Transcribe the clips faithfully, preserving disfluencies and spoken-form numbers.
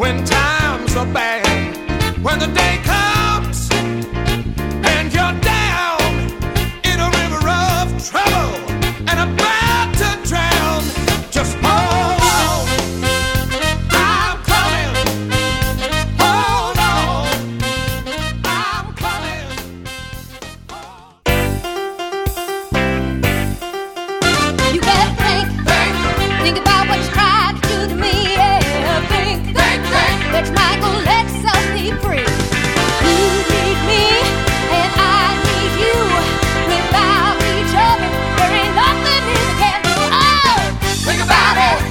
when times are bad, when the day comes and you're down in a river of trouble and about to drown, just hold on, I'm coming, hold on, I'm coming. You better think, Think, think about what you tried to do to me, yeah, think, think, think. let's Michael, let's set me free. You need me, and I need you. Without each other, there ain't nothing we can do. Oh, Think about it.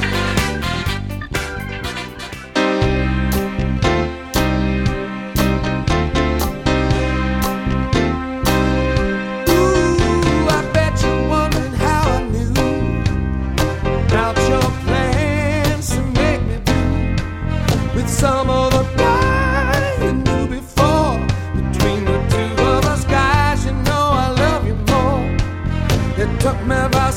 Ooh, I bet you're wondering how I knew about your plans to make me blue with some other guy you knew before. Between the two of us guys, you know I love you more. It took me about